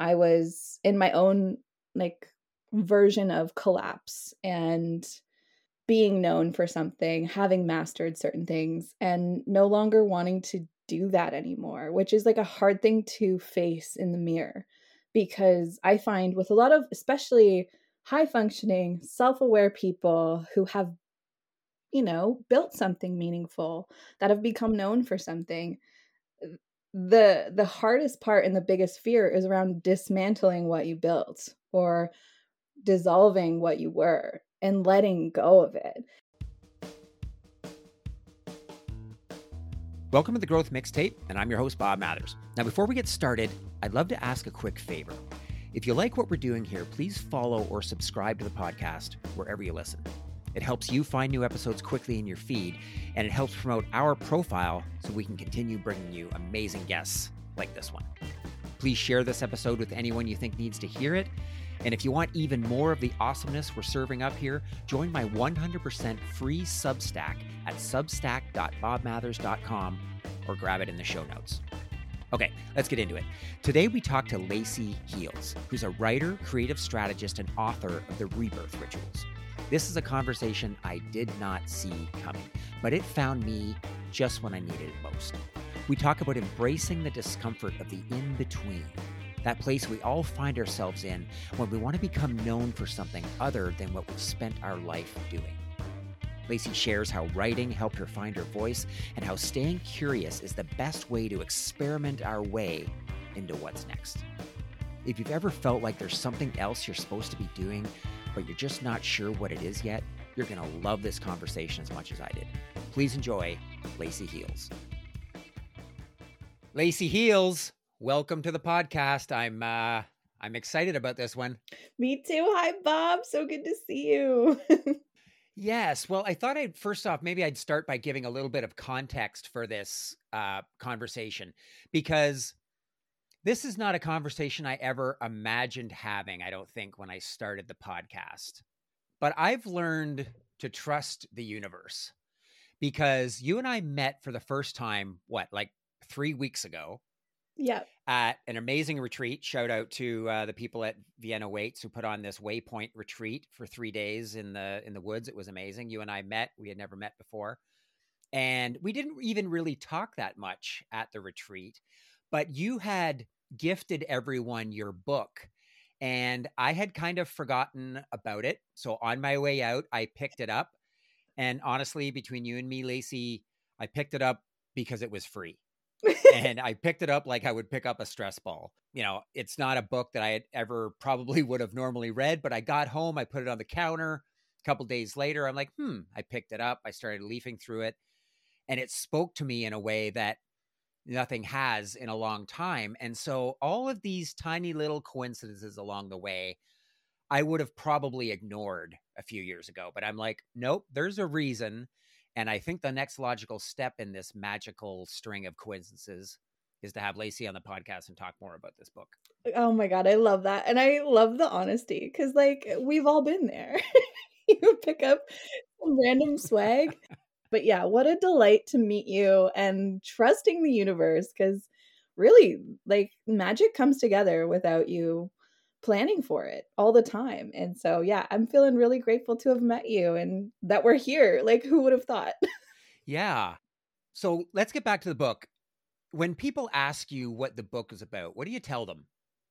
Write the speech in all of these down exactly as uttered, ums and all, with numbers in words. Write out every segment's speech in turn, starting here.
I was in my own like version of collapse and being known for something, having mastered certain things, and no longer wanting to do that anymore, which is like a hard thing to face in the mirror. Because I find with a lot of, especially high functioning, self-aware people who have, you know, built something meaningful, that have become known for something, the the hardest part and the biggest fear is around dismantling what you built or dissolving what you were and letting go of it. Welcome to the Growth Mixtape, and I'm your host, Bob Mathers. Now, before we get started, I'd love to ask a quick favor. If you like what we're doing here, please follow or subscribe to the podcast wherever you listen. It helps you find new episodes quickly in your feed, and it helps promote our profile so we can continue bringing you amazing guests like this one. Please share this episode with anyone you think needs to hear it. And if you want even more of the awesomeness we're serving up here, join my one hundred percent free Substack at substack dot bob mathers dot com or grab it in the show notes. Okay, let's get into it. Today we talk to Lacey Heels, who's a writer, creative strategist, and author of The Rebirth Rituals. This is a conversation I did not see coming, but it found me just when I needed it most. We talk about embracing the discomfort of the in-between, that place we all find ourselves in when we want to become known for something other than what we've spent our life doing. Lacey shares how writing helped her find her voice and how staying curious is the best way to experiment our way into what's next. If you've ever felt like there's something else you're supposed to be doing, but you're just not sure what it is yet, you're going to love this conversation as much as I did. Please enjoy Lacey Heels. Lacey Heels, welcome to the podcast. I'm uh, I'm excited about this one. Me too. Hi, Bob. So good to see you. Yes. Well, I thought I'd first off, maybe I'd start by giving a little bit of context for this uh, conversation, because this is not a conversation I ever imagined having, I don't think, when I started the podcast. But I've learned to trust the universe, because you and I met for the first time, what, like three weeks ago? Yeah. At an amazing retreat. Shout out to uh, the people at Vienna Waits who put on this Waypoint retreat for three days in the in the woods. It was amazing. You and I met. We had never met before. And we didn't even really talk that much at the retreat. But you had gifted everyone your book. And I had kind of forgotten about it. So on my way out, I picked it up. And honestly, between you and me, Lacey, I picked it up because it was free. And I picked it up like I would pick up a stress ball. You know, it's not a book that I had ever probably would have normally read, but I got home, I put it on the counter. A couple days later, I'm like, hmm, I picked it up. I started leafing through it, and it spoke to me in a way that nothing has in a long time. And so all of these tiny little coincidences along the way, I would have probably ignored a few years ago, but I'm like, nope, there's a reason. And I think the next logical step in this magical string of coincidences is to have Lacey on the podcast and talk more about this book. Oh my God, I love that. And I love the honesty, because like we've all been there. You pick up some random swag. But yeah, what a delight to meet you, and trusting the universe, because really, like, magic comes together without you planning for it all the time. And so, yeah, I'm feeling really grateful to have met you and that we're here. Like, who would have thought? Yeah. So let's get back to the book. When people ask you what the book is about, what do you tell them?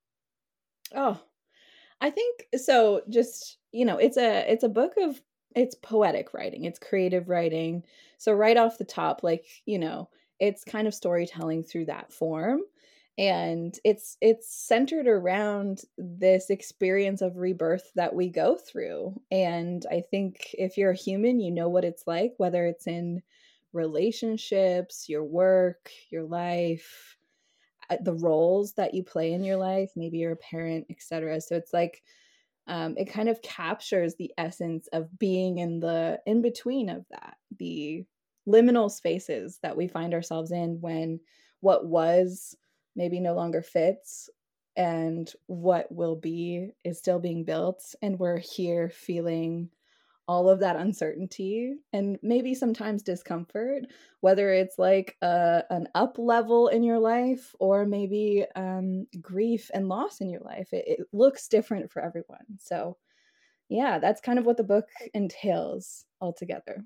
Oh, I think so. Just, you know, it's a it's a book of it's poetic writing, it's creative writing. So right off the top, like, you know, it's kind of storytelling through that form. And it's it's centered around this experience of rebirth that we go through. And I think if you're a human, you know what it's like, whether it's in relationships, your work, your life, uh, the roles that you play in your life, maybe you're a parent, et cetera. So it's like um, it kind of captures the essence of being in the in between of that, the liminal spaces that we find ourselves in when what was maybe no longer fits and what will be is still being built, and we're here feeling all of that uncertainty and maybe sometimes discomfort, whether it's like a, an up level in your life or maybe um, grief and loss in your life. It, it looks different for everyone. So yeah, that's kind of what the book entails altogether.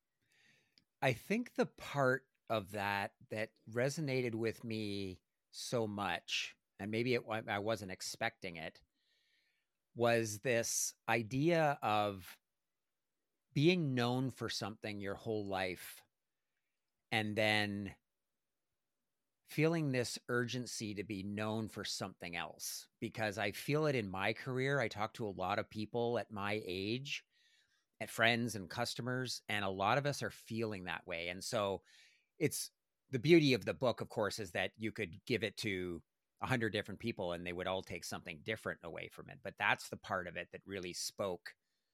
I think the part of that that resonated with me so much, and maybe it, I wasn't expecting it, was this idea of being known for something your whole life and then feeling this urgency to be known for something else. Because I feel it in my career. I talk to a lot of people at my age, at friends and customers, and a lot of us are feeling that way. And so it's the beauty of the book, of course, is that you could give it to a hundred different people and they would all take something different away from it. But that's the part of it that really spoke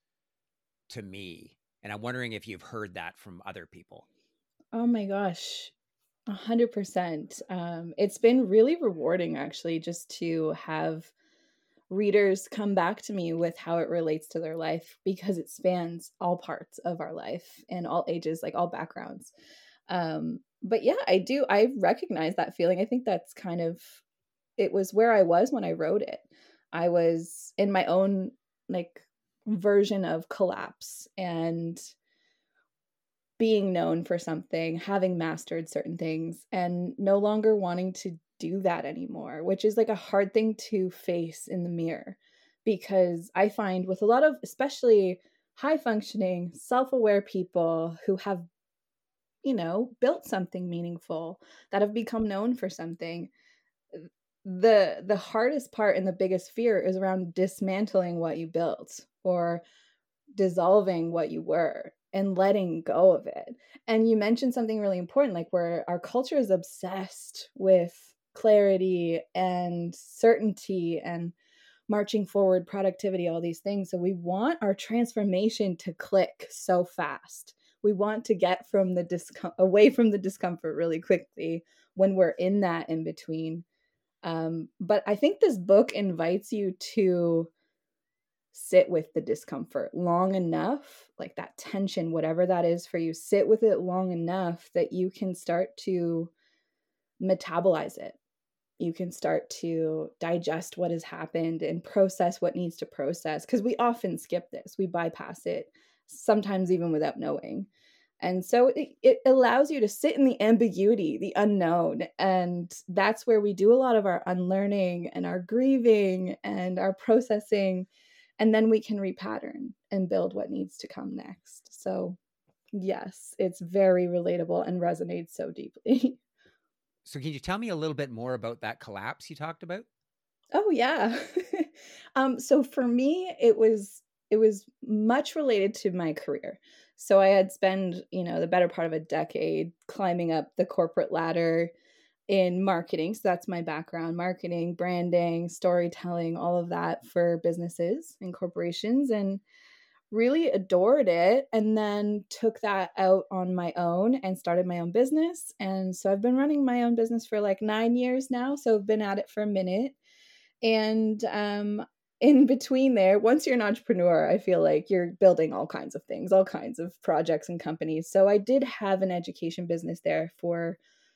to me. And I'm wondering if you've heard that from other people. Oh my gosh. A hundred percent. Um, it's been really rewarding actually just to have readers come back to me with how it relates to their life, because it spans all parts of our life and all ages, like all backgrounds. Um, but yeah, I do. I recognize that feeling. I think that's kind of, it was where I was when I wrote it. I was in my own like version of collapse and being known for something, having mastered certain things, and no longer wanting to do that anymore, which is like a hard thing to face in the mirror. Because I find with a lot of, especially high functioning, self-aware people who have, you know, built something meaningful, that have become known for something, the the hardest part and the biggest fear is around dismantling what you built or dissolving what you were and letting go of it. And you mentioned something really important, like where our culture is obsessed with clarity and certainty and marching forward, productivity, all these things. So we want our transformation to click so fast. We want to get from the discom- away from the discomfort really quickly when we're in that in between. Um, but I think this book invites you to sit with the discomfort long enough, like that tension, whatever that is for you, sit with it long enough that you can start to metabolize it. You can start to digest what has happened and process what needs to process. Because we often skip this, we bypass it, sometimes even without knowing. And so it, it allows you to sit in the ambiguity, the unknown. And that's where we do a lot of our unlearning and our grieving and our processing. And then we can repattern and build what needs to come next. So yes, it's very relatable and resonates so deeply. So can you tell me a little bit more about that collapse you talked about? Oh yeah. um, so for me, it was it was much related to my career. So I had spent, you know, the better part of a decade climbing up the corporate ladder in marketing. So that's my background: marketing, branding, storytelling, all of that for businesses and corporations, and really adored it. And then took that out on my own and started my own business. And so I've been running my own business for like nine years now. So I've been at it for a minute. And um, in between there, once you're an entrepreneur, I feel like you're building all kinds of things, all kinds of projects and companies. So I did have an education business there for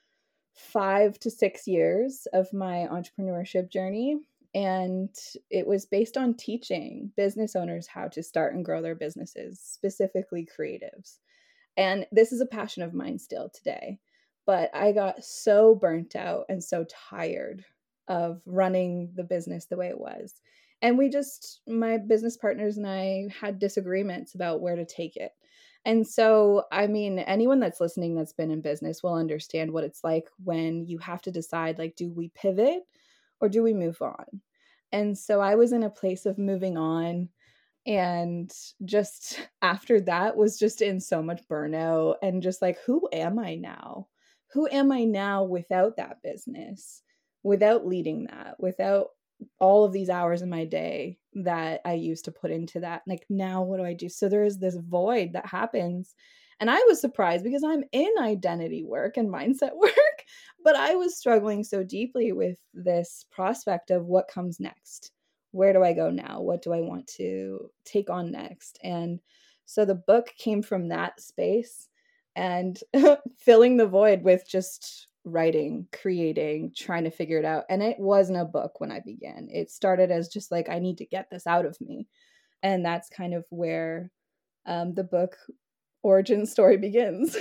five to six years of my entrepreneurship journey. And it was based on teaching business owners how to start and grow their businesses, specifically creatives. And this is a passion of mine still today. But I got so burnt out and so tired of running the business the way it was. And we just, my business partners and I had disagreements about where to take it. And so, I mean, anyone that's listening that's been in business will understand what it's like when you have to decide, like, do we pivot or do we move on? And so I was in a place of moving on. And just after that was just in so much burnout and just like, who am I now? Who am I now without that business, without leading that, without all of these hours in my day that I used to put into that? Like, now what do I do? So there is this void that happens. And I was surprised because I'm in identity work and mindset work, but I was struggling so deeply with this prospect of what comes next. Where do I go now? What do I want to take on next? And So the book came from that space, and filling the void with just writing, creating, trying to figure it out. And it wasn't a book when I began. It started as just like, I need to get this out of me. And that's kind of where um, the book origin story begins.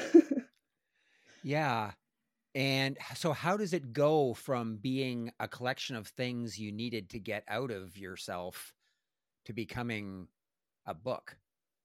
Yeah. And so how does it go from being a collection of things you needed to get out of yourself to becoming a book?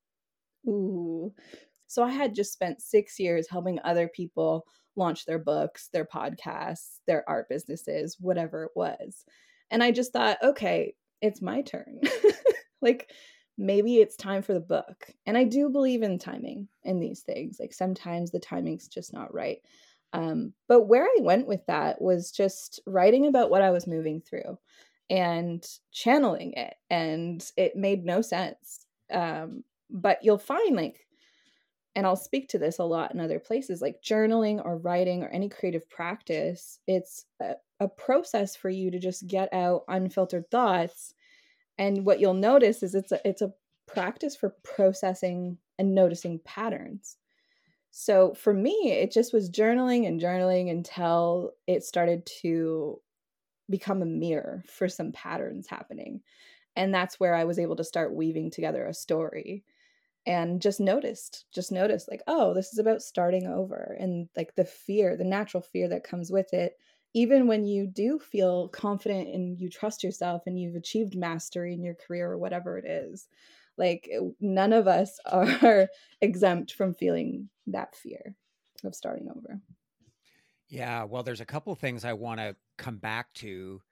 Ooh. So I had just spent six years helping other people launch their books, their podcasts, their art businesses, whatever it was. And I just thought, okay, it's my turn. Like, maybe it's time for the book. And I do believe in timing in these things. Like, sometimes the timing's just not right. Um, but where I went with that was just writing about what I was moving through and channeling it. And it made no sense. Um, but you'll find, like, and I'll speak to this a lot in other places, like journaling or writing or any creative practice, it's a, a process for you to just get out unfiltered thoughts. And what you'll notice is it's a, it's a practice for processing and noticing patterns. So for me, it just was journaling and journaling until it started to become a mirror for some patterns happening. And that's where I was able to start weaving together a story. And just noticed, just noticed like, oh, this is about starting over, and like the fear, the natural fear that comes with it. Even when you do feel confident and you trust yourself and you've achieved mastery in your career or whatever it is, like none of us are exempt from feeling that fear of starting over. Yeah, well, there's a couple things I want to come back to.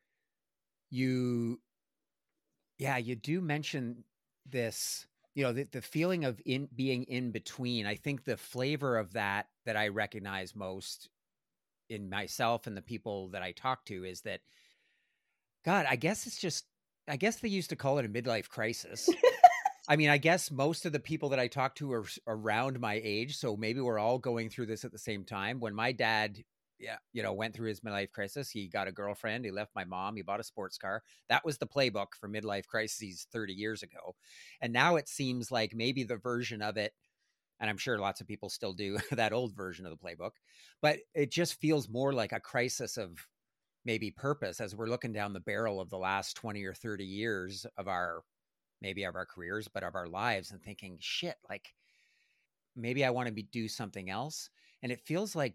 You, yeah, you do mention this, you know, the, the feeling of in being in between. I think the flavor of that that I recognize most in myself and the people that I talk to is that, God, I guess it's just, I guess they used to call it a midlife crisis. I mean, I guess most of the people that I talk to are around my age. So maybe we're all going through this at the same time. When my dad, yeah, you know, went through his midlife crisis, he got a girlfriend, he left my mom, he bought a sports car. That was the playbook for midlife crises thirty years ago. And now it seems like maybe the version of it, and I'm sure lots of people still do that old version of the playbook, but it just feels more like a crisis of maybe purpose as we're looking down the barrel of the last twenty or thirty years of our, maybe of our careers, but of our lives, and thinking, shit, like maybe I want to be, do something else. And it feels like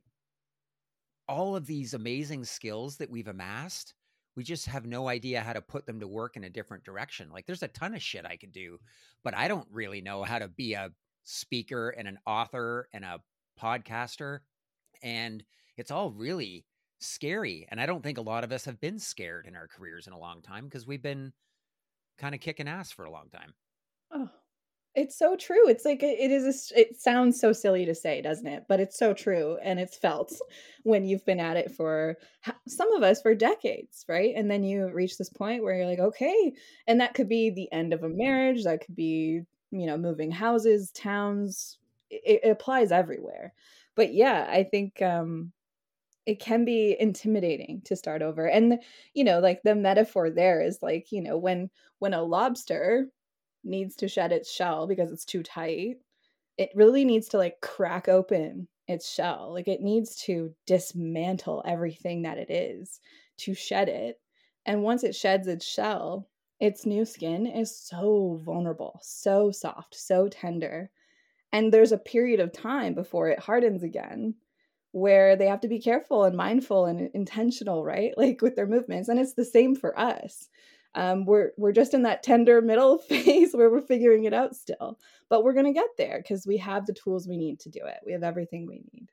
all of these amazing skills that we've amassed, we just have no idea how to put them to work in a different direction. Like there's a ton of shit I could do, but I don't really know how to be a speaker and an author and a podcaster. And it's all really scary. And I don't think a lot of us have been scared in our careers in a long time because we've been kind of kicking ass for a long time. Oh, it's so true. It's like, it is, a, it sounds so silly to say, doesn't it? But it's so true. And it's felt when you've been at it for, some of us, for decades, right? And then you reach this point where you're like, okay. And that could be the end of a marriage. That could be, you know, moving houses, towns. It, it applies everywhere. But yeah, I think um, it can be intimidating to start over. And, you know, like the metaphor there is like, you know, when, when a lobster needs to shed its shell because it's too tight, it really needs to like crack open its shell. Like it needs to dismantle everything that it is to shed it. And once it sheds its shell, its new skin is so vulnerable, so soft, so tender. And there's a period of time before it hardens again where they have to be careful and mindful and intentional, right? Like with their movements. And it's the same for us. Um, we're we're just in that tender middle phase where we're figuring it out still, but we're going to get there because we have the tools we need to do it. We have everything we need.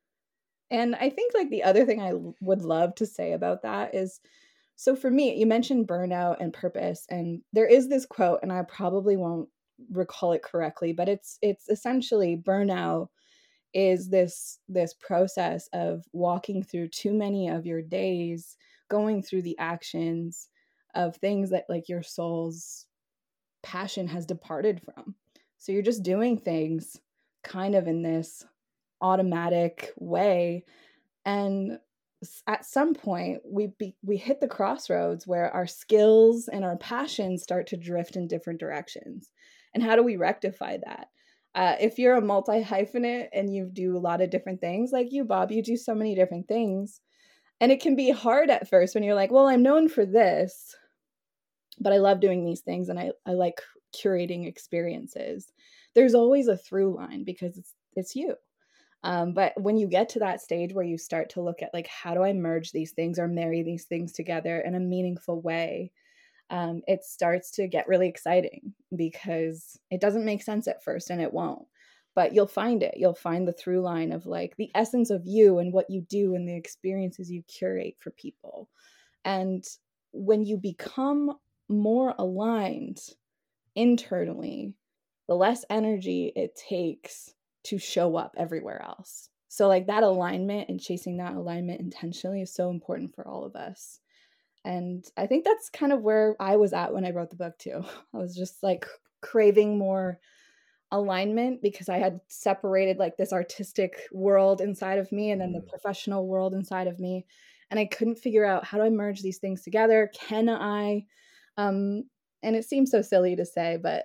And I think like the other thing I l- would love to say about that is, so for me, you mentioned burnout and purpose, and there is this quote, and I probably won't recall it correctly, but it's it's essentially burnout is this this process of walking through too many of your days, going through the actions of things that like your soul's passion has departed from. So you're just doing things kind of in this automatic way, and at some point we be, we hit the crossroads where our skills and our passions start to drift in different directions. And how do we rectify that? Uh, if you're a multi-hyphenate and you do a lot of different things, like you, Bob, you do so many different things. And it can be hard at first when you're like, well, I'm known for this, but I love doing these things and I, I like curating experiences. There's always a through line because it's it's you. Um, but when you get to that stage where you start to look at like, how do I merge these things or marry these things together in a meaningful way? Um, it starts to get really exciting because it doesn't make sense at first and it won't. But you'll find it. You'll find the through line of like the essence of you and what you do and the experiences you curate for people. And when you become more aligned internally, the less energy it takes to show up everywhere else. So like that alignment and chasing that alignment intentionally is so important for all of us. And I think that's kind of where I was at when I wrote the book too. I was just like craving more alignment because I had separated like this artistic world inside of me and then the professional world inside of me. And I couldn't figure out, how do I merge these things together? Can I? Um, and it seems so silly to say, but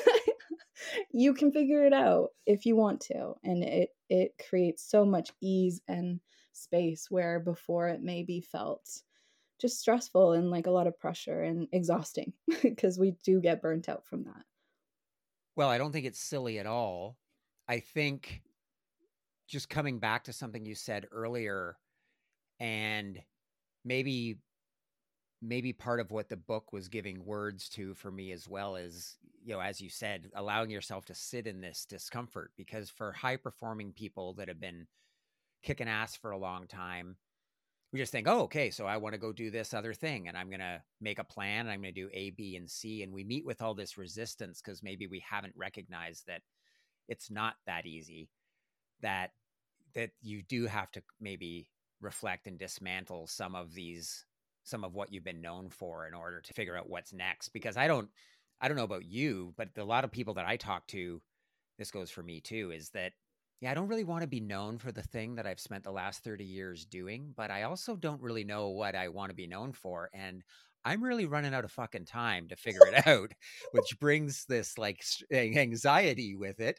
you can figure it out if you want to. And it, it creates so much ease and space where before it maybe felt just stressful and like a lot of pressure and exhausting because we do get burnt out from that. Well, I don't think it's silly at all. I think just coming back to something you said earlier, and maybe maybe part of what the book was giving words to for me as well is, you know, as you said, allowing yourself to sit in this discomfort, because for high performing people that have been kicking ass for a long time, we just think, oh, okay, so I want to go do this other thing and I'm going to make a plan and I'm going to do A, B, and C. And we meet with all this resistance because maybe we haven't recognized that it's not that easy, that, that you do have to maybe reflect and dismantle some of these, some of what you've been known for in order to figure out what's next. Because I don't, I don't know about you, but a lot of people that I talk to, this goes for me too, is that, yeah, I don't really want to be known for the thing that I've spent the last thirty years doing, but I also don't really know what I want to be known for. And I'm really running out of fucking time to figure it out, which brings this like anxiety with it.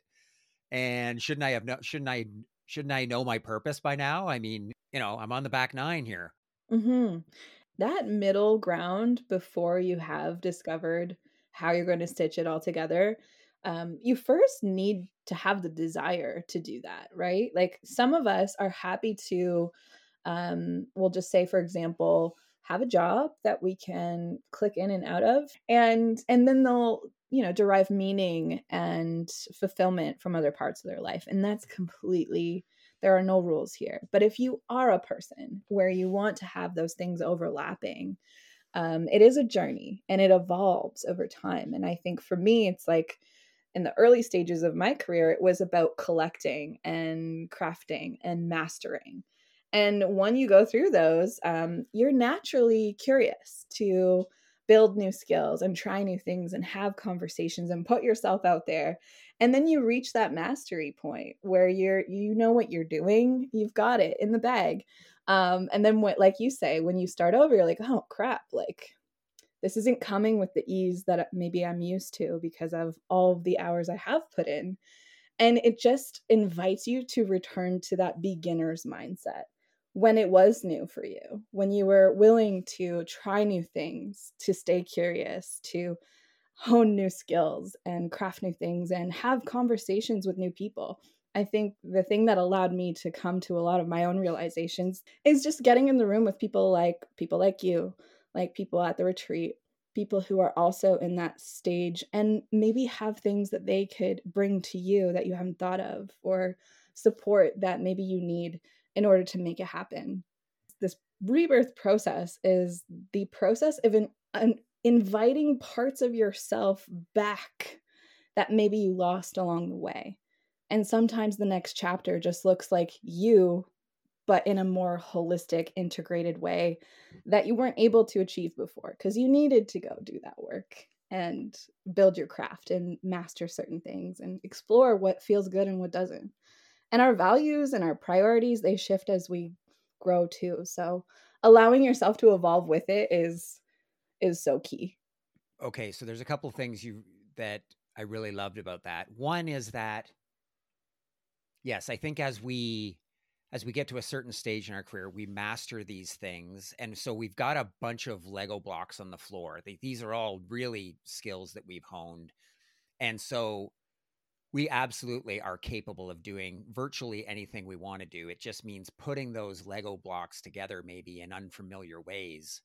And shouldn't I have no, shouldn't I, shouldn't I know my purpose by now? I mean, you know, I'm on the back nine here. Mm-hmm. That middle ground before you have discovered how you're going to stitch it all together, um, you first need to have the desire to do that, right? Like some of us are happy to, um, we'll just say, for example, have a job that we can click in and out of, and and then they'll, you know, derive meaning and fulfillment from other parts of their life, and that's completely, there are no rules here. But if you are a person where you want to have those things overlapping, um, it is a journey and it evolves over time. And I think for me, it's like in the early stages of my career, it was about collecting and crafting and mastering. And when you go through those, um, you're naturally curious to build new skills and try new things and have conversations and put yourself out there. And then you reach that mastery point where you're, you know what you're doing, you've got it in the bag. Um, and then what, like you say, when you start over, you're like, oh crap, like this isn't coming with the ease that maybe I'm used to because of all of the hours I have put in. And it just invites you to return to that beginner's mindset when it was new for you, when you were willing to try new things, to stay curious, to hone new skills and craft new things and have conversations with new people. I think the thing that allowed me to come to a lot of my own realizations is just getting in the room with people like people like you, like people at the retreat, people who are also in that stage and maybe have things that they could bring to you that you haven't thought of, or support that maybe you need in order to make it happen. This rebirth process is the process of an, an inviting parts of yourself back that maybe you lost along the way. And sometimes the next chapter just looks like you, but in a more holistic, integrated way that you weren't able to achieve before because you needed to go do that work and build your craft and master certain things and explore what feels good and what doesn't. And our values and our priorities, they shift as we grow too. So allowing yourself to evolve with it is is so key. Okay, so there's a couple of things you that I really loved about that. One is that Yes, I think as we as we get to a certain stage in our career, we master these things. And so we've got a bunch of Lego blocks on the floor. They, these are all really skills that we've honed. And so we absolutely are capable of doing virtually anything we want to do. It just means putting those Lego blocks together, maybe in unfamiliar ways,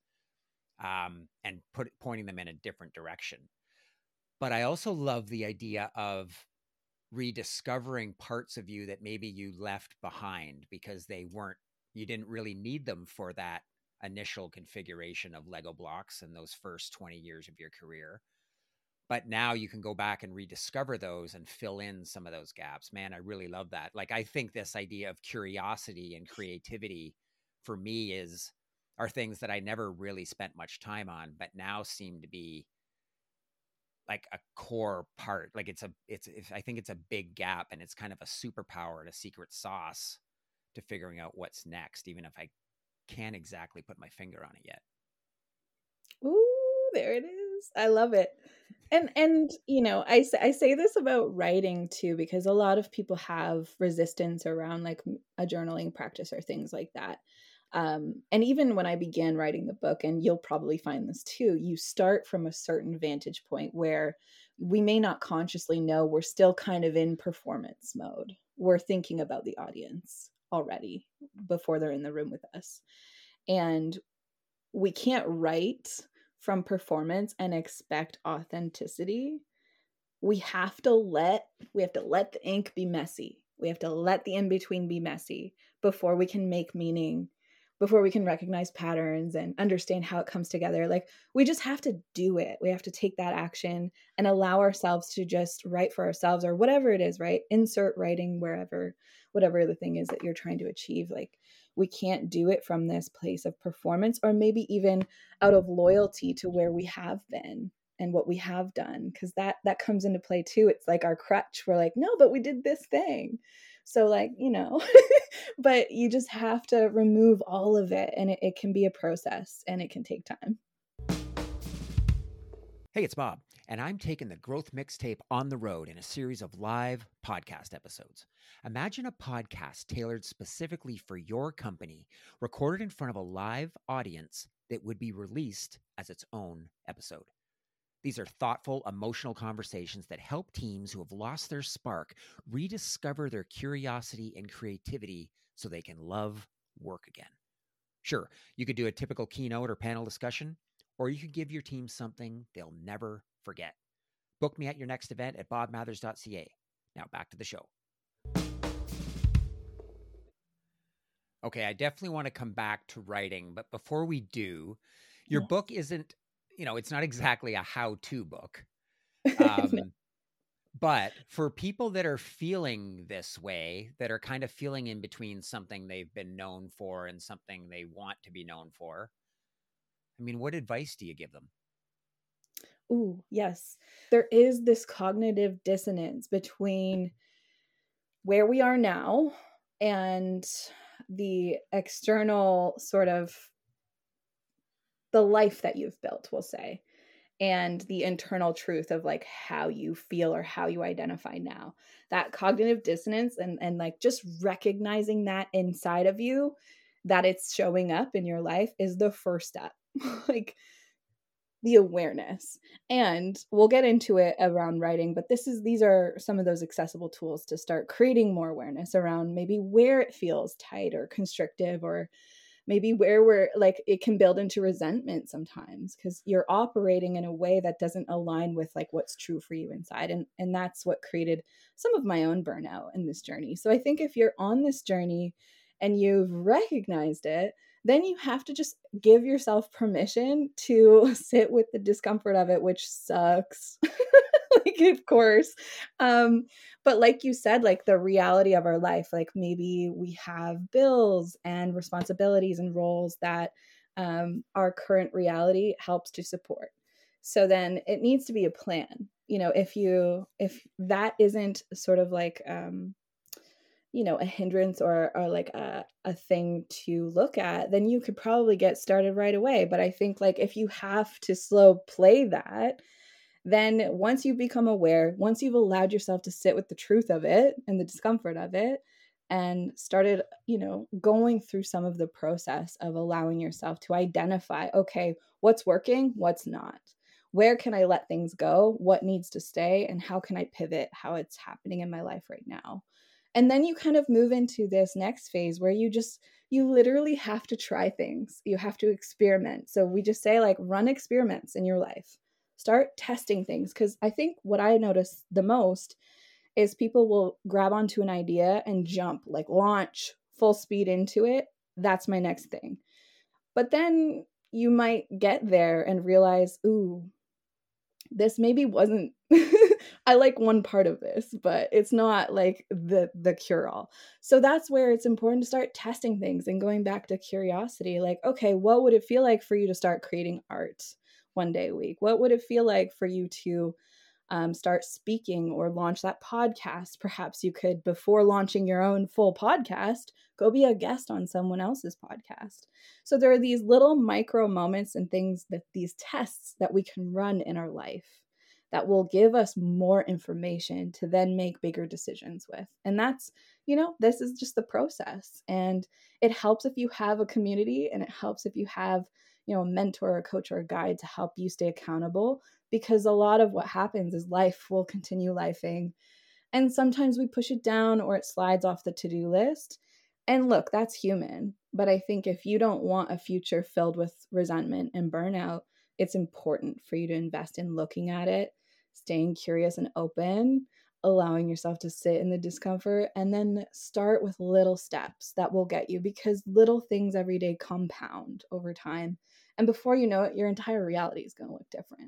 um, and put pointing them in a different direction. But I also love the idea of rediscovering parts of you that maybe you left behind because they weren't, you didn't really need them for that initial configuration of Lego blocks in those first twenty years of your career. But now you can go back and rediscover those and fill in some of those gaps. Man, I really love that. Like, I think this idea of curiosity and creativity for me is, are things that I never really spent much time on, but now seem to be like a core part. Like it's a, it's, it's, I think it's a big gap, and it's kind of a superpower and a secret sauce to figuring out what's next, even if I can't exactly put my finger on it yet. Ooh, there it is. I love it. And, and, you know, I, I say this about writing too, because a lot of people have resistance around like a journaling practice or things like that. Um, and even when I began writing the book, and you'll probably find this too, you start from a certain vantage point where we may not consciously know we're still kind of in performance mode. We're thinking about the audience already before they're in the room with us. And we can't write from performance and expect authenticity. We have to let, we have to let the ink be messy. We have to let the in-between be messy before we can make meaning, before we can recognize patterns and understand how it comes together. Like, we just have to do it. We have to take that action and allow ourselves to just write for ourselves, or whatever it is, right? Insert writing wherever, whatever the thing is that you're trying to achieve. Like, we can't do it from this place of performance, or maybe even out of loyalty to where we have been and what we have done. Cause that, that comes into play too. It's like our crutch. We're like, no, but we did this thing. So like, you know, but you just have to remove all of it, and it, it can be a process, and it can take time. Hey, it's Bob, and I'm taking the Growth Mixtape on the road in a series of live podcast episodes. Imagine a podcast tailored specifically for your company, recorded in front of a live audience that would be released as its own episode. These are thoughtful, emotional conversations that help teams who have lost their spark rediscover their curiosity and creativity so they can love work again. Sure, you could do a typical keynote or panel discussion, or you could give your team something they'll never forget. Book me at your next event at bob mathers dot c a. Now back to the show. Okay, I definitely want to come back to writing, but before we do, your Yes. book isn't, you know, it's not exactly a how-to book. Um, No. But for people that are feeling this way, that are kind of feeling in between something they've been known for and something they want to be known for, I mean, what advice do you give them? Ooh, yes. There is this cognitive dissonance between where we are now and the external sort of the life that you've built, we'll say, and the internal truth of like how you feel or how you identify now. That cognitive dissonance, and and like just recognizing that inside of you, that it's showing up in your life, is the first step. Like, the awareness. And we'll get into it around writing, but this is these are some of those accessible tools to start creating more awareness around maybe where it feels tight or constrictive, or maybe where we're like, it can build into resentment sometimes because you're operating in a way that doesn't align with like what's true for you inside. And, and that's what created some of my own burnout in this journey. So I think if you're on this journey and you've recognized it, then you have to just give yourself permission to sit with the discomfort of it, which sucks. Like, of course. Um, but like you said, like the reality of our life, like maybe we have bills and responsibilities and roles that um, our current reality helps to support. So then it needs to be a plan. You know, if you, if that isn't sort of like, um, you know, a hindrance or, or like a, a thing to look at, then you could probably get started right away. But I think like if you have to slow play that, then once you become aware, once you've allowed yourself to sit with the truth of it and the discomfort of it, and started, you know, going through some of the process of allowing yourself to identify, okay, what's working, what's not? Where can I let things go? What needs to stay? And how can I pivot how it's happening in my life right now? And then you kind of move into this next phase where you just, you literally have to try things. You have to experiment. So we just say, like, run experiments in your life. Start testing things. Because I think what I notice the most is people will grab onto an idea and jump, like launch full speed into it. That's my next thing. But then you might get there and realize, ooh, this maybe wasn't I like one part of this, but it's not like the the cure all. So that's where it's important to start testing things and going back to curiosity. Like, okay, what would it feel like for you to start creating art one day a week? What would it feel like for you to um, start speaking or launch that podcast? Perhaps you could, before launching your own full podcast, go be a guest on someone else's podcast. So there are these little micro moments and things, that these tests that we can run in our life that will give us more information to then make bigger decisions with. And that's, you know, this is just the process. And it helps if you have a community, and it helps if you have, you know, a mentor, a coach, or a guide to help you stay accountable, because a lot of what happens is life will continue lifing. And sometimes we push it down or it slides off the to-do list. And look, that's human. But I think if you don't want a future filled with resentment and burnout, it's important for you to invest in looking at it, staying curious and open, allowing yourself to sit in the discomfort, and then start with little steps that will get you, because little things every day compound over time. And before you know it, your entire reality is going to look different.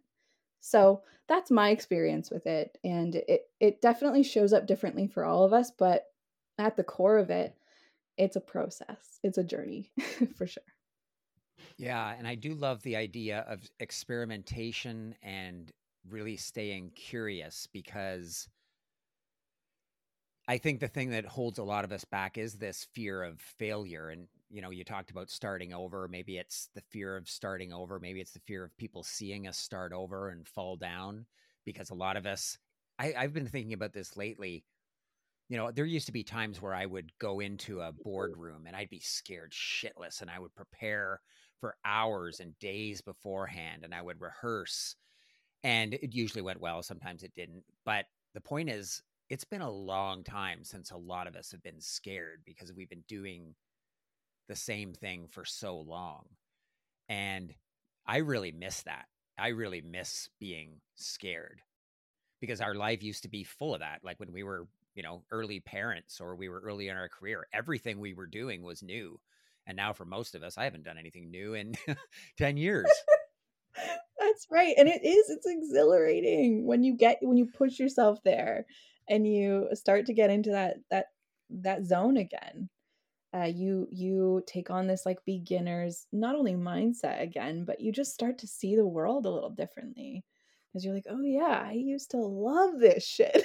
So that's my experience with it. And it, it definitely shows up differently for all of us, but at the core of it, it's a process. It's a journey for sure. Yeah. And I do love the idea of experimentation and really staying curious, because I think the thing that holds a lot of us back is this fear of failure. And, you know, you talked about starting over. Maybe it's the fear of starting over. Maybe it's the fear of people seeing us start over and fall down, because a lot of us, I, I've been thinking about this lately. You know, there used to be times where I would go into a boardroom and I'd be scared shitless, and I would prepare for hours and days beforehand, and I would rehearse, and it usually went well. Sometimes it didn't. But the point is, it's been a long time since a lot of us have been scared, because we've been doing the same thing for so long. And I really miss that. I really miss being scared, because our life used to be full of that. Like when we were, you know, early parents, or we were early in our career, everything we were doing was new. And now for most of us, I haven't done anything new in ten years. That's right. And it is, it's exhilarating when you get, when you push yourself there and you start to get into that, that, that zone again. Uh, you, you take on this like beginner's, not only mindset again, but you just start to see the world a little differently, because you're like, oh yeah, I used to love this shit.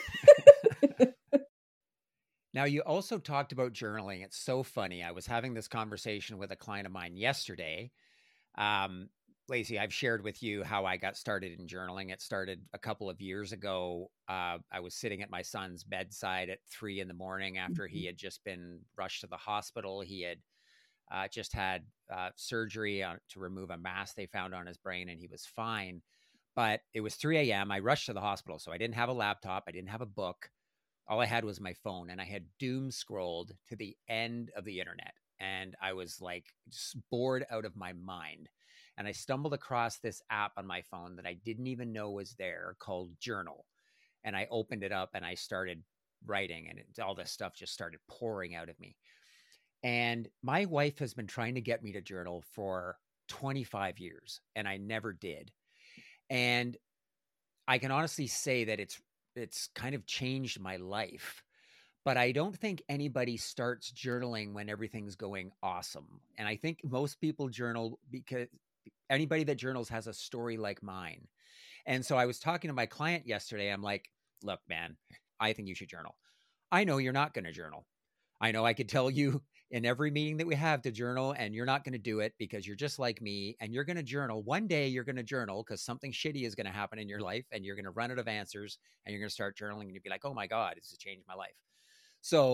Now, you also talked about journaling. It's so funny. I was having this conversation with a client of mine yesterday. Um, Lacey, I've shared with you how I got started in journaling. It started a couple of years ago. Uh, I was sitting at my son's bedside at three in the morning after he had just been rushed to the hospital. He had uh, just had uh, surgery on, to remove a mass they found on his brain, and he was fine. But it was three a.m. I rushed to the hospital, so I didn't have a laptop. I didn't have a book. All I had was my phone, and I had doom scrolled to the end of the internet. And I was like just bored out of my mind. And I stumbled across this app on my phone that I didn't even know was there, called Journal. And I opened it up and I started writing, and it, all this stuff just started pouring out of me. And my wife has been trying to get me to journal for twenty-five years, and I never did. And I can honestly say that it's it's kind of changed my life. But I don't think anybody starts journaling when everything's going awesome. And I think most people journal because anybody that journals has a story like mine. And so I was talking to my client yesterday. I'm like, look, man, I think you should journal. I know you're not going to journal. I know I could tell you in every meeting that we have to journal, and you're not going to do it because you're just like me, and you're going to journal. One day you're going to journal because something shitty is going to happen in your life, and you're going to run out of answers, and you're going to start journaling, and you'll be like, oh my God, this has changed my life. So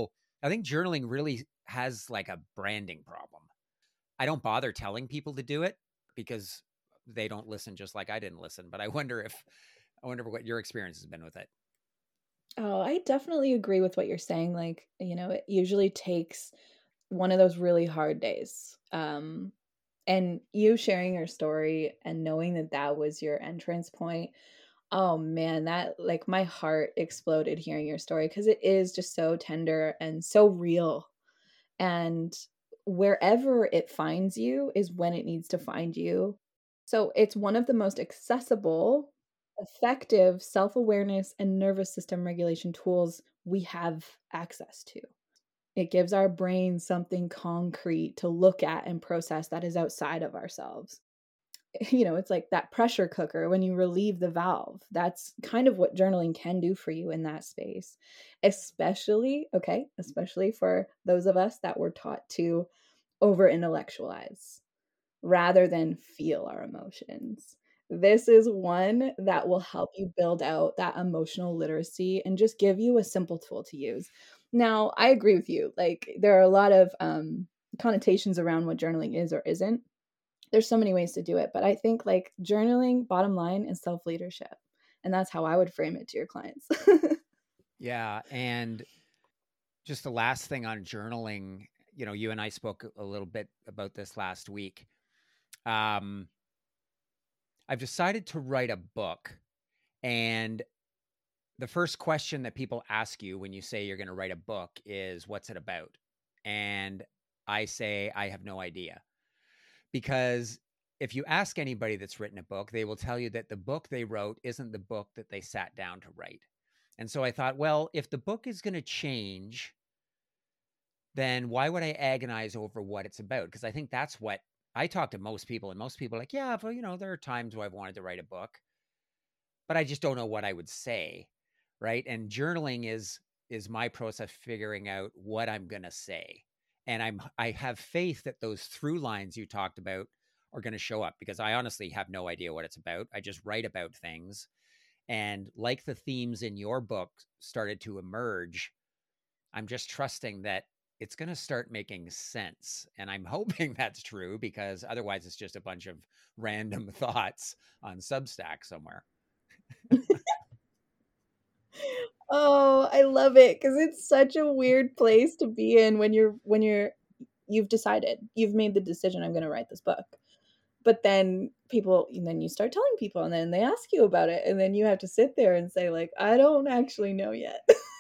I think journaling really has like a branding problem. I don't bother telling people to do it because they don't listen, just like I didn't listen. But I wonder if, I wonder what your experience has been with it. Oh, I definitely agree with what you're saying. Like, you know, it usually takes one of those really hard days. Um, and you sharing your story and knowing that that was your entrance point. Oh man, that like my heart exploded hearing your story because it is just so tender and so real. And wherever it finds you is when it needs to find you. So it's one of the most accessible, effective self awareness and nervous system regulation tools we have access to. It gives our brain something concrete to look at and process that is outside of ourselves. You know, it's like that pressure cooker when you relieve the valve. That's kind of what journaling can do for you in that space. Especially, okay, especially for those of us that were taught to over intellectualize rather than feel our emotions. This is one that will help you build out that emotional literacy and just give you a simple tool to use. Now, I agree with you. Like, there are a lot of um, connotations around what journaling is or isn't. There's so many ways to do it, but I think like journaling, bottom line, is self-leadership. And that's how I would frame it to your clients. Yeah. And just the last thing on journaling, you know, you and I spoke a little bit about this last week. Um, I've decided to write a book, and the first question that people ask you when you say you're going to write a book is, what's it about? And I say, I have no idea. Because if you ask anybody that's written a book, they will tell you that the book they wrote isn't the book that they sat down to write. And so I thought, well, if the book is going to change, then why would I agonize over what it's about? Because I think that's what I talk to most people, and most people are like, yeah, but you know, there are times where I've wanted to write a book, but I just don't know what I would say. Right. And journaling is, is my process figuring out what I'm going to say. And I'm, I have faith that those through lines you talked about are going to show up, because I honestly have no idea what it's about. I just write about things. And like the themes in your book started to emerge, I'm just trusting that it's going to start making sense. And I'm hoping that's true, because otherwise it's just a bunch of random thoughts on Substack somewhere. Oh, I love it because it's such a weird place to be in when you're when you're you've decided, you've made the decision, I'm going to write this book. But then people, and then you start telling people, and then they ask you about it, and then you have to sit there and say like, I don't actually know yet.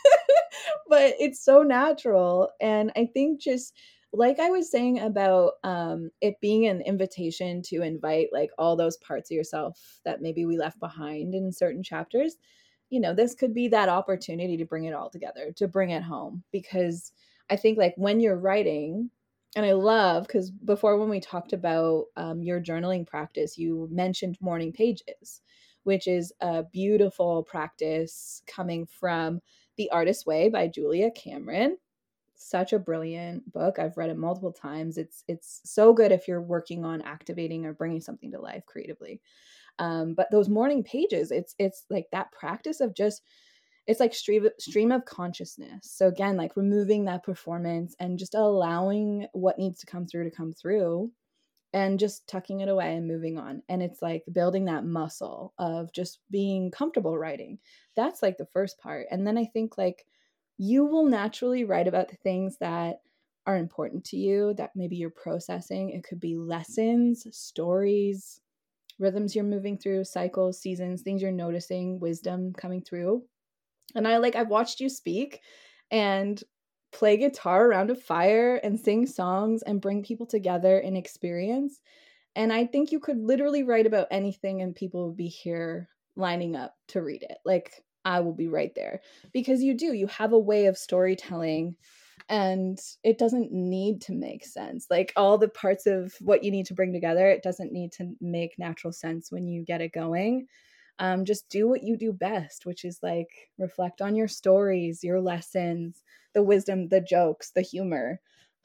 But it's so natural. And I think just like I was saying about um, it being an invitation to invite like all those parts of yourself that maybe we left behind in certain chapters, you know, this could be that opportunity to bring it all together, to bring it home. Because I think like when you're writing, and I love, because before when we talked about um, your journaling practice, you mentioned morning pages, which is a beautiful practice coming from The Artist's Way by Julia Cameron. Such a brilliant book. I've read it multiple times. It's it's so good if you're working on activating or bringing something to life creatively. Um, but those morning pages, it's it's like that practice of just, it's like stream stream of consciousness. So again, like removing that performance and just allowing what needs to come through to come through, and just tucking it away and moving on. And it's like building that muscle of just being comfortable writing. That's like the first part. And then I think like you will naturally write about the things that are important to you, that maybe you're processing. It could be lessons, stories, rhythms you're moving through, cycles, seasons, things you're noticing, wisdom coming through. And I like, I've watched you speak and play guitar around a fire and sing songs and bring people together in experience. And I think you could literally write about anything and people would be here lining up to read it. Like, I will be right there, because you do, you have a way of storytelling, and it doesn't need to make sense. Like all the parts of what you need to bring together, it doesn't need to make natural sense when you get it going. Um, just do what you do best, which is like reflect on your stories, your lessons, the wisdom, the jokes, the humor,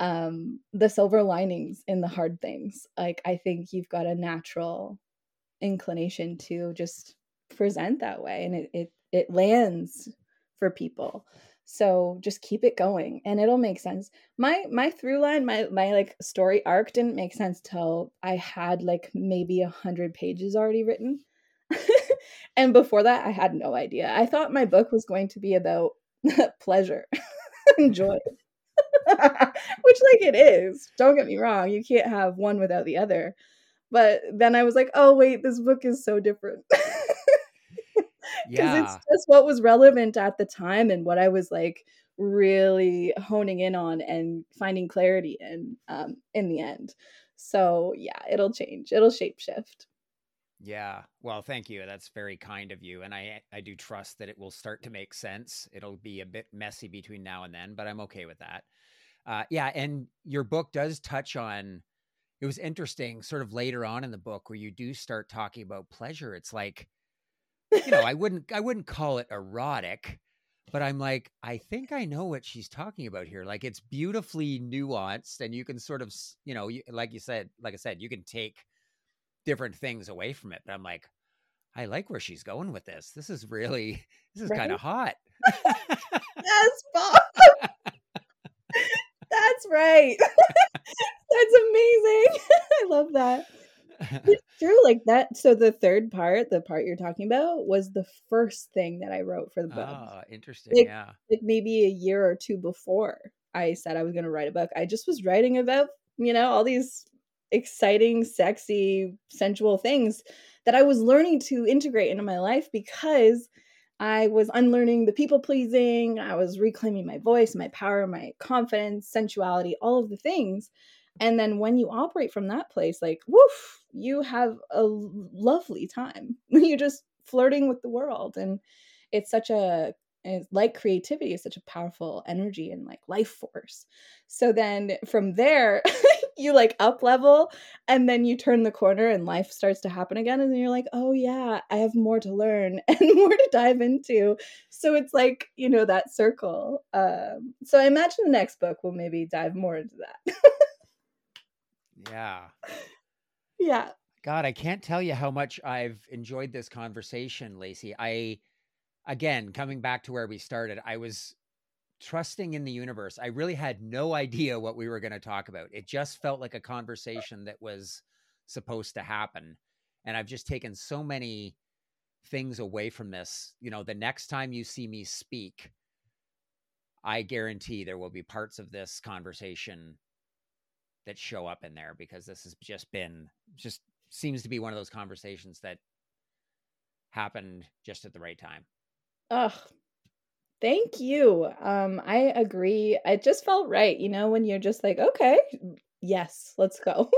um, the silver linings in the hard things. Like, I think you've got a natural inclination to just present that way, and it, it, it lands for people. So just keep it going and it'll make sense. My my through line, my my like story arc didn't make sense till I had like maybe a hundred pages already written. And before that, I had no idea. I thought my book was going to be about pleasure and joy. Which like it is. Don't get me wrong. You can't have one without the other. But then I was like, oh wait, this book is so different. Because it's Yeah. just what was relevant at the time and what I was like really honing in on and finding clarity in um, in the end. So yeah, it'll change. It'll shape shift. Yeah. Well, thank you. That's very kind of you. And I I do trust that it will start to make sense. It'll be a bit messy between now and then, but I'm okay with that. Uh, yeah. And your book does touch on, it was interesting sort of later on in the book where you do start talking about pleasure. It's like, you know, I wouldn't, I wouldn't call it erotic, but I'm like, I think I know what she's talking about here. Like it's beautifully nuanced and you can sort of, you know, like you said, like I said, you can take different things away from it. But I'm like, I like where she's going with this. This is really, this is Right? kind of hot. Yes, Bob. That's right. That's amazing. I love that. It's true, like that. So the third part, the part you're talking about, was the first thing that I wrote for the book. Oh, interesting. Like, Yeah. like maybe a year or two before I said I was going to write a book, I just was writing about, you know, all these exciting, sexy, sensual things that I was learning to integrate into my life because I was unlearning the people pleasing. I was reclaiming my voice, my power, my confidence, sensuality, all of the things. And then when you operate from that place, like, woof, you have a lovely time. You're just flirting with the world. And it's such a, it's like creativity is such a powerful energy and like life force. So then from there, you like up level and then you turn the corner and life starts to happen again. And then you're like, oh yeah, I have more to learn and more to dive into. So it's like, you know, that circle. Um, so I imagine the next book will maybe dive more into that. Yeah. Yeah. God, I can't tell you how much I've enjoyed this conversation, Lacey. I, again, coming back to where we started, I was trusting in the universe. I really had no idea what we were going to talk about. It just felt like a conversation that was supposed to happen. And I've just taken so many things away from this. You know, the next time you see me speak, I guarantee there will be parts of this conversation that show up in there because this has just been, just seems to be one of those conversations that happened just at the right time. Oh, thank you. Um, I agree. It just felt right, you know, when you're just like, okay, yes, let's go.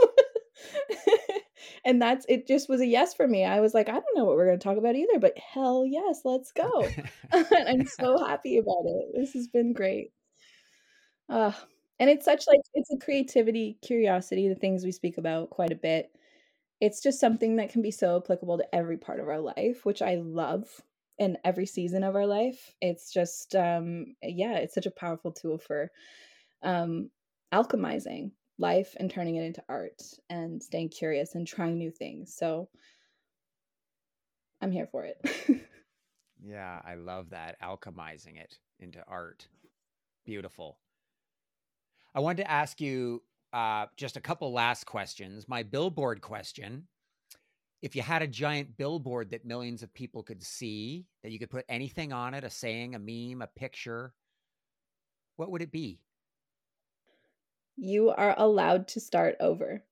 And that's, it just was a yes for me. I was like, I don't know what we're going to talk about either, but hell yes, let's go. And I'm so happy about it. This has been great. Uh, and it's such like, it's a creativity, curiosity, the things we speak about quite a bit. It's just something that can be so applicable to every part of our life, which I love in every season of our life. It's just, um, yeah, it's such a powerful tool for um, alchemizing life and turning it into art and staying curious and trying new things. So I'm here for it. Yeah, I love that. Alchemizing it into art. Beautiful. I wanted to ask you uh, just a couple last questions. My billboard question: if you had a giant billboard that millions of people could see, that you could put anything on it, a saying, a meme, a picture, what would it be? You are allowed to start over.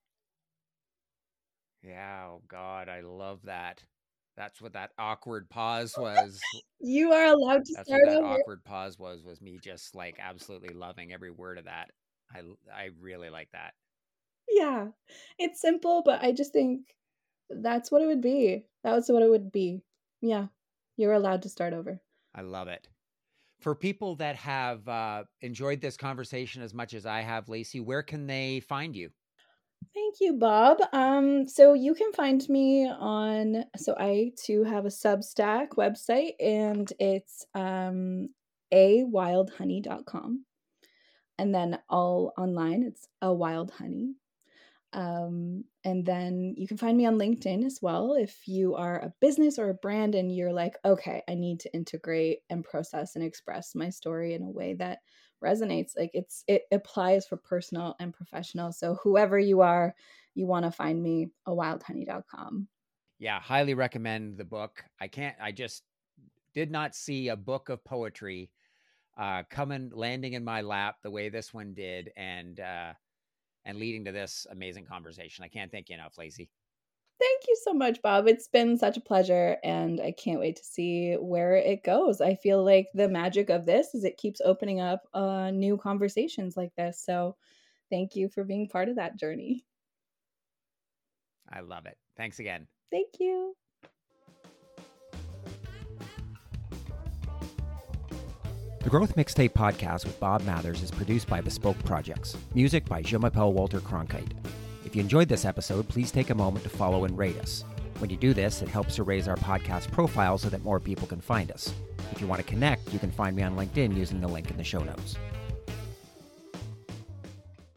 Yeah, oh God, I love that. That's what that awkward pause was. You are allowed to That's what start that over. awkward pause was, was me just like absolutely loving every word of that. I, I really like that. Yeah. It's simple, but I just think that's what it would be. That's what it would be. Yeah. You're allowed to start over. I love it. For people that have uh, enjoyed this conversation as much as I have, Lacey, where can they find you? Thank you, Bob. Um, so you can find me on, so I too have a Substack website and it's um a wild honey dot com. And then all online, it's a wild honey. Um, and then you can find me on LinkedIn as well. If you are a business or a brand and you're like, okay, I need to integrate and process and express my story in a way that resonates. Like it's, it applies for personal and professional. So whoever you are, you want to find me, a wild honey dot com. Yeah. Highly recommend the book. I can't, I just did not see a book of poetry uh, coming, landing in my lap the way this one did. And, uh, and leading to this amazing conversation. I can't thank you enough, Lacey. Thank you so much, Bob. It's been such a pleasure, and I can't wait to see where it goes. I feel like the magic of this is it keeps opening up uh, new conversations like this. So thank you for being part of that journey. I love it. Thanks again. Thank you. The Growth Mixtape podcast with Bob Mathers is produced by Bespoke Projects. Music by Jean-Michel Walter Cronkite. If you enjoyed this episode, please take a moment to follow and rate us. When you do this, it helps to raise our podcast profile so that more people can find us. If you want to connect, you can find me on LinkedIn using the link in the show notes.